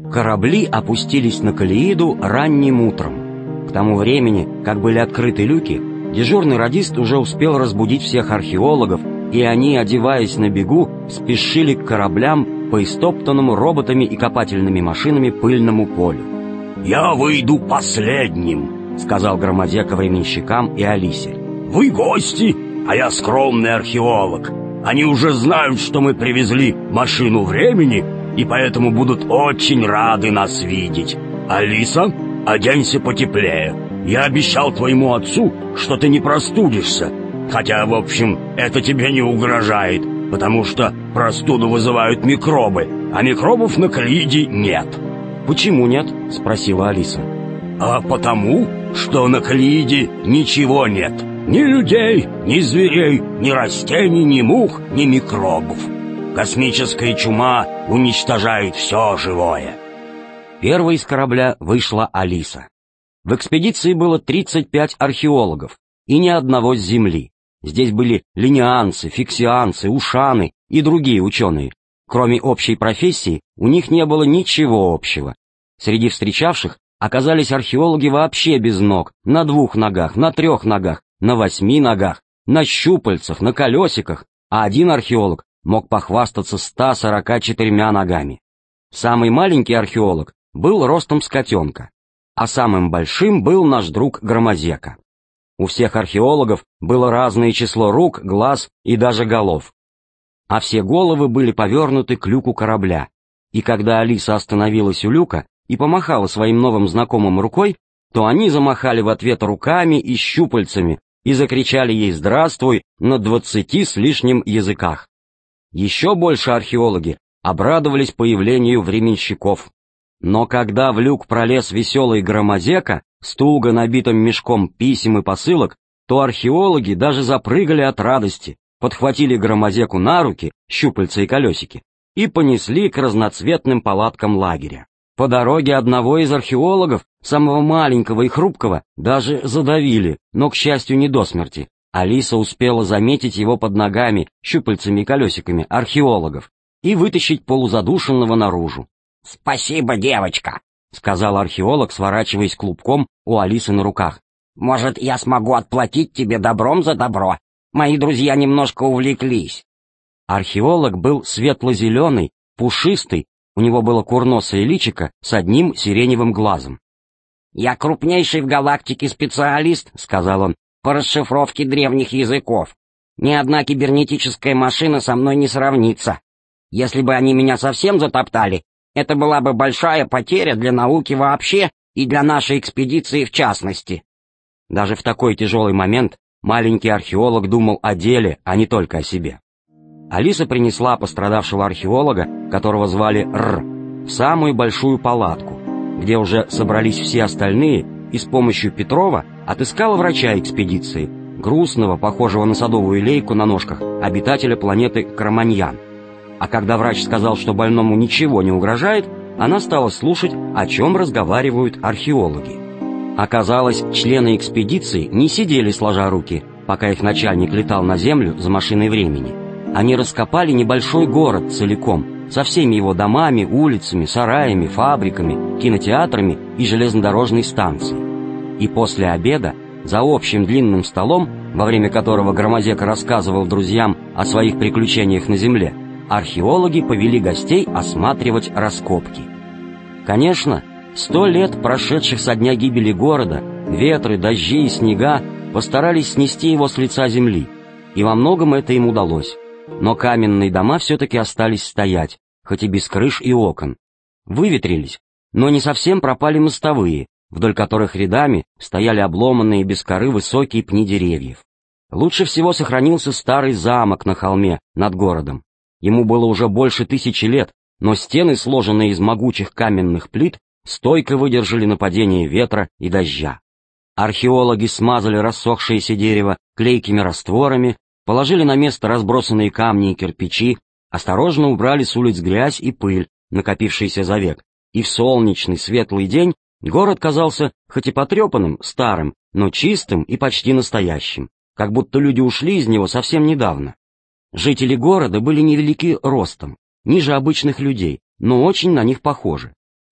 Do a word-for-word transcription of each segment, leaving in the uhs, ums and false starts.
Корабли опустились на Колеиду ранним утром. К тому времени, как были открыты люки, дежурный радист уже успел разбудить всех археологов, и они, одеваясь на бегу, спешили к кораблям по истоптанному роботами и копательными машинами пыльному полю. «Я выйду последним», — сказал Громозека временщикам и Алисе. «Вы гости, а я скромный археолог. Они уже знают, что мы привезли машину времени, и поэтому будут очень рады нас видеть. Алиса, оденься потеплее. Я обещал твоему отцу, что ты не простудишься. Хотя, в общем, это тебе не угрожает, потому что простуду вызывают микробы, а микробов на Колеиде нет». «Почему нет?» — спросила Алиса. «А потому, что на Колеиде ничего нет. Ни людей, ни зверей, ни растений, ни мух, ни микробов. Космическая чума уничтожает все живое». Первой из корабля вышла Алиса. В экспедиции было тридцать пять археологов, и ни одного с Земли. Здесь были линианцы, фиксианцы, ушаны и другие ученые. Кроме общей профессии, у них не было ничего общего. Среди встречавших оказались археологи вообще без ног, на двух ногах, на трех ногах, на восьми ногах, на щупальцах, на колесиках, а один археолог мог похвастаться ста сорока четырьмя ногами. Самый маленький археолог был ростом с котенка, а самым большим был наш друг Громозека. У всех археологов было разное число рук, глаз и даже голов. А все головы были повернуты к люку корабля, и когда Алиса остановилась у люка и помахала своим новым знакомым рукой, то они замахали в ответ руками и щупальцами и закричали ей «Здравствуй» на двадцати с лишним языках. Еще больше археологи обрадовались появлению временщиков. Но когда в люк пролез веселый Громозека с туго набитым мешком писем и посылок, то археологи даже запрыгали от радости, подхватили Громозеку на руки, щупальца и колесики, и понесли к разноцветным палаткам лагеря. По дороге одного из археологов, самого маленького и хрупкого, даже задавили, но, к счастью, не до смерти. Алиса успела заметить его под ногами, щупальцами и колесиками археологов и вытащить полузадушенного наружу. «Спасибо, девочка», — сказал археолог, сворачиваясь клубком у Алисы на руках. «Может, я смогу отплатить тебе добром за добро? Мои друзья немножко увлеклись». Археолог был светло-зеленый, пушистый, у него было курносое личико с одним сиреневым глазом. «Я крупнейший в галактике специалист», — сказал он, — «по расшифровке древних языков. Ни одна кибернетическая машина со мной не сравнится. Если бы они меня совсем затоптали, это была бы большая потеря для науки вообще и для нашей экспедиции в частности». Даже в такой тяжелый момент маленький археолог думал о деле, а не только о себе. Алиса принесла пострадавшего археолога, которого звали Р, в самую большую палатку, где уже собрались все остальные, и с помощью Петрова отыскала врача экспедиции, грустного, похожего на садовую лейку на ножках, обитателя планеты Кроманьян. А когда врач сказал, что больному ничего не угрожает, она стала слушать, о чем разговаривают археологи. Оказалось, члены экспедиции не сидели сложа руки, пока их начальник летал на Землю за машиной времени. Они раскопали небольшой город целиком, со всеми его домами, улицами, сараями, фабриками, кинотеатрами и железнодорожной станцией. И после обеда, за общим длинным столом, во время которого Громозека рассказывал друзьям о своих приключениях на Земле, археологи повели гостей осматривать раскопки. Конечно, сто лет, прошедших со дня гибели города, ветры, дожди и снега постарались снести его с лица земли, и во многом это им удалось. Но каменные дома все-таки остались стоять, хоть и без крыш и окон. Выветрились, но не совсем пропали мостовые, вдоль которых рядами стояли обломанные без коры высокие пни деревьев. Лучше всего сохранился старый замок на холме над городом. Ему было уже больше тысячи лет, но стены, сложенные из могучих каменных плит, стойко выдержали нападение ветра и дождя. Археологи смазали рассохшееся дерево клейкими растворами, положили на место разбросанные камни и кирпичи, осторожно убрали с улиц грязь и пыль, накопившиеся за век, и в солнечный светлый день город казался хоть и потрепанным, старым, но чистым и почти настоящим, как будто люди ушли из него совсем недавно. Жители города были невелики ростом, ниже обычных людей, но очень на них похожи.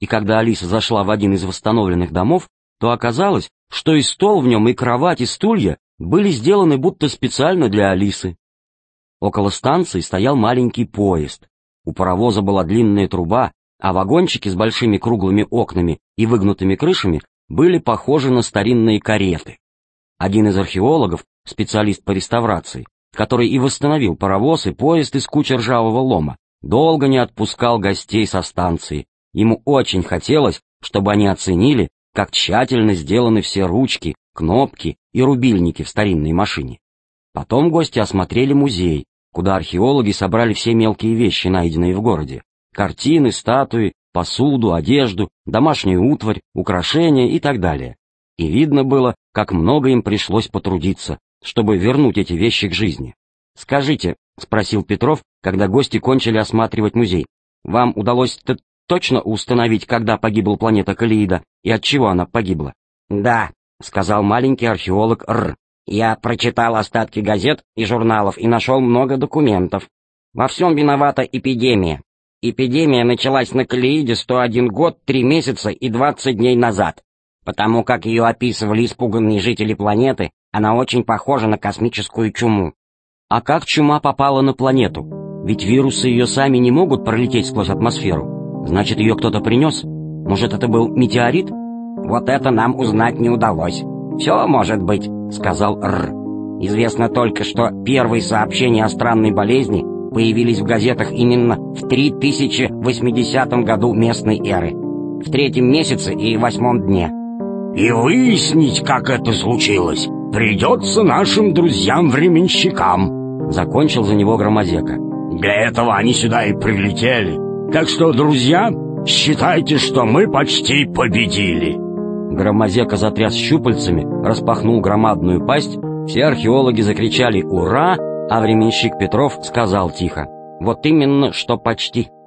И когда Алиса зашла в один из восстановленных домов, то оказалось, что и стол в нем, и кровать, и стулья были сделаны будто специально для Алисы. Около станции стоял маленький поезд. У паровоза была длинная труба, а вагончики с большими круглыми окнами и выгнутыми крышами были похожи на старинные кареты. Один из археологов, специалист по реставрации, который и восстановил паровоз и поезд из кучи ржавого лома, долго не отпускал гостей со станции. Ему очень хотелось, чтобы они оценили, как тщательно сделаны все ручки, кнопки и рубильники в старинной машине. Потом гости осмотрели музей, куда археологи собрали все мелкие вещи, найденные в городе: картины, статуи, посуду, одежду, домашнюю утварь, украшения и так далее. И видно было, как много им пришлось потрудиться, чтобы вернуть эти вещи к жизни. «Скажите», — спросил Петров, когда гости кончили осматривать музей, «вам удалось точно установить, когда погибла планета Калеида и от чего она погибла?» «Да», — сказал маленький археолог Р. «Я прочитал остатки газет и журналов и нашел много документов. Во всем виновата эпидемия. Эпидемия началась на Калеиде сто один год, три месяца и двадцать дней назад. Потому как ее описывали испуганные жители планеты, она очень похожа на космическую чуму». «А как чума попала на планету? Ведь вирусы ее сами не могут пролететь сквозь атмосферу. Значит, ее кто-то принес? Может, это был метеорит?» «Вот это нам узнать не удалось. Все может быть», — сказал Р. «Известно только, что первые сообщения о странной болезни появились в газетах именно в три тысячи восьмидесятом году местной эры, в третьем месяце и восьмом дне». «И выяснить, как это случилось, придется нашим друзьям-временщикам», — закончил за него Громозека. «Для этого они сюда и прилетели. Так что, друзья, считайте, что мы почти победили». Громозека затряс щупальцами, распахнул громадную пасть, все археологи закричали «Ура!», а временщик Петров сказал тихо: «Вот именно, что почти».